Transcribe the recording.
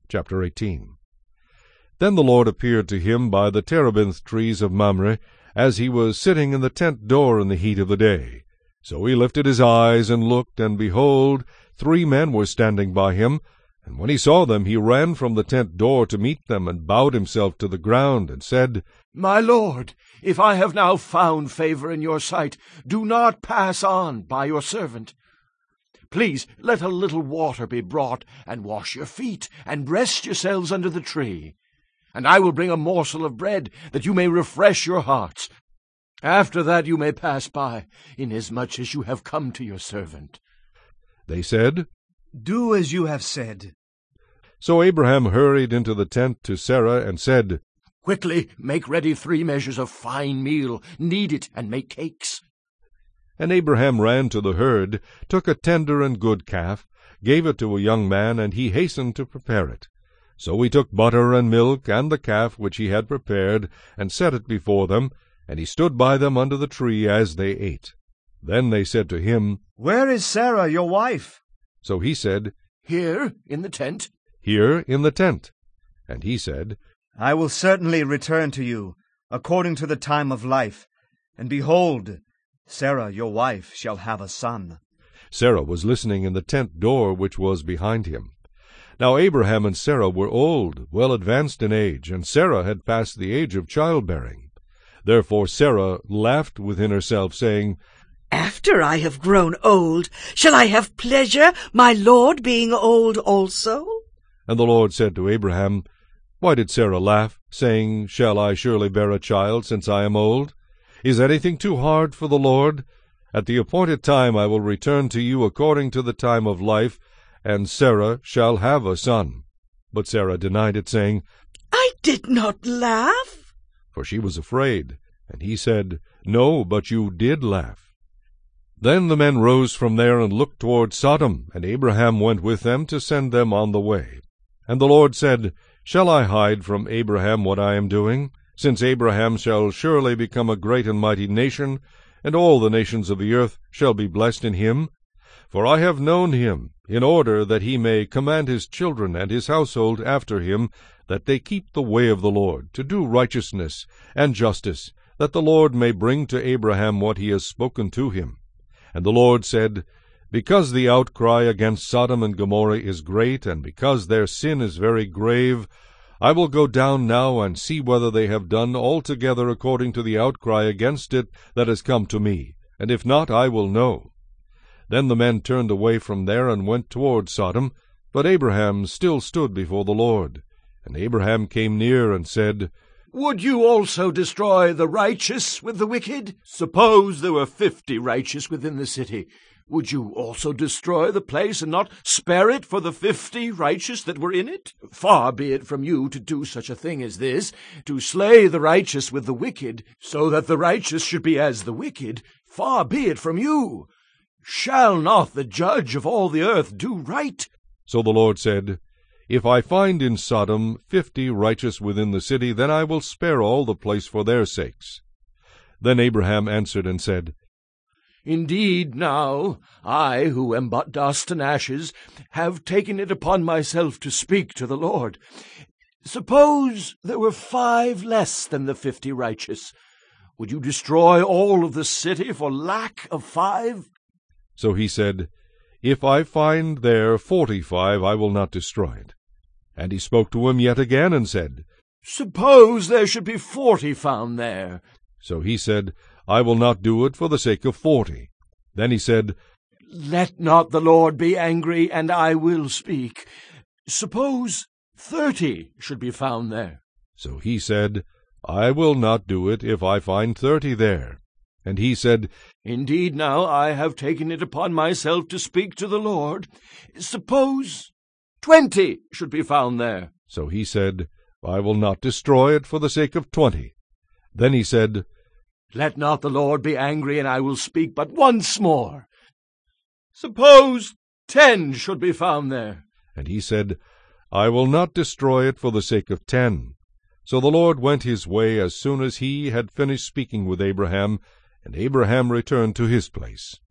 Chapter 18. Then the Lord appeared to him by the terebinth trees of Mamre, as he was sitting in the tent door in the heat of the day. So he lifted his eyes and looked, and behold, 3 men were standing by him. And when he saw them, he ran from the tent door to meet them, and bowed himself to the ground, and said, My Lord, if I have now found favor in your sight, do not pass on by your servant. Please let a little water be brought, and wash your feet, and rest yourselves under the tree. And I will bring a morsel of bread, that you may refresh your hearts. After that you may pass by, inasmuch as you have come to your servant. They said, Do as you have said. So Abraham hurried into the tent to Sarah, and said, Quickly make ready 3 measures of fine meal, knead it, and make cakes. And Abraham ran to the herd, took a tender and good calf, gave it to a young man, and he hastened to prepare it. So he took butter and milk, and the calf which he had prepared, and set it before them, and he stood by them under the tree as they ate. Then they said to him, Where is Sarah, your wife? So he said, Here in the tent. Here in the tent. And he said, I will certainly return to you, according to the time of life. And behold, Sarah, your wife, shall have a son. Sarah was listening in the tent door which was behind him. Now Abraham and Sarah were old, well advanced in age, and Sarah had passed the age of childbearing. Therefore Sarah laughed within herself, saying, After I have grown old, shall I have pleasure, my Lord being old also? And the Lord said to Abraham, Why did Sarah laugh, saying, Shall I surely bear a child, since I am old? Is anything too hard for the Lord? At the appointed time I will return to you according to the time of life, and Sarah shall have a son. But Sarah denied it, saying, I did not laugh. For she was afraid. And he said, No, but you did laugh. Then the men rose from there and looked toward Sodom, and Abraham went with them to send them on the way. And the Lord said, Shall I hide from Abraham what I am doing? Since Abraham shall surely become a great and mighty nation, and all the nations of the earth shall be blessed in him. For I have known him, in order that he may command his children and his household after him, that they keep the way of the Lord, to do righteousness and justice, that the Lord may bring to Abraham what he has spoken to him. And the Lord said, Because the outcry against Sodom and Gomorrah is great, and because their sin is very grave, I will go down now and see whether they have done altogether according to the outcry against it that has come to me, and if not, I will know. Then the men turned away from there and went toward Sodom, but Abraham still stood before the Lord. And Abraham came near and said, Would you also destroy the righteous with the wicked? Suppose there were 50 righteous within the city. Would you also destroy the place, and not spare it for the 50 righteous that were in it? Far be it from you to do such a thing as this, to slay the righteous with the wicked, so that the righteous should be as the wicked. Far be it from you. Shall not the judge of all the earth do right? So the Lord said, If I find in Sodom 50 righteous within the city, then I will spare all the place for their sakes. Then Abraham answered and said, Indeed, now, I, who am but dust and ashes, have taken it upon myself to speak to the Lord. Suppose there were 5 less than the 50 righteous. Would you destroy all of the city for lack of 5? So he said, If I find there 45, I will not destroy it. And he spoke to him yet again, and said, Suppose there should be 40 found there. So he said, I will not do it for the sake of 40. Then he said, Let not the Lord be angry, and I will speak. Suppose 30 should be found there. So he said, I will not do it if I find 30 there. And he said, Indeed, now I have taken it upon myself to speak to the Lord. Suppose 20 should be found there. So he said, I will not destroy it for the sake of 20. Then he said, Let not the Lord be angry, and I will speak but once more. Suppose 10 should be found there. And he said, I will not destroy it for the sake of 10. So the Lord went his way as soon as he had finished speaking with Abraham, and Abraham returned to his place.